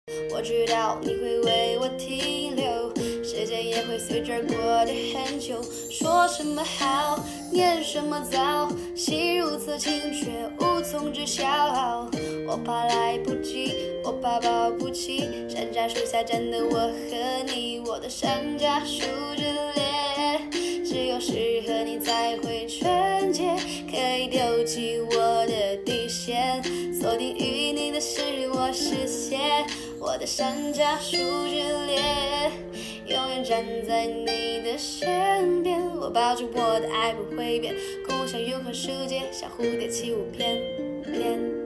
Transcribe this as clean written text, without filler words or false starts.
我知道你会为我停留，时间也会随之过得很久。说什么好，念什么糟，心如此轻却无从知晓。我怕来不及，我怕抱不起，山楂树下站的我和你，我的山楂树之恋，只有适合你才会纯洁，可以丢弃我的底线，锁定于你的是我视线，我的山楂树之恋，永远站在你的身边，我保证我的爱不会变，共享永恒世界，像蝴蝶起舞翩翩。